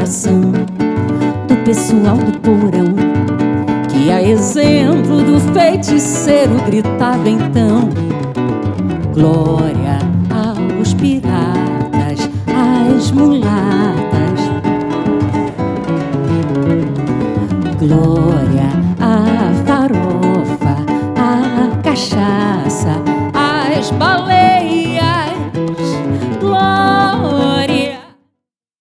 coração do pessoal do porão, que a exemplo do feiticeiro gritava então: glória aos piratas, às mulatas, glória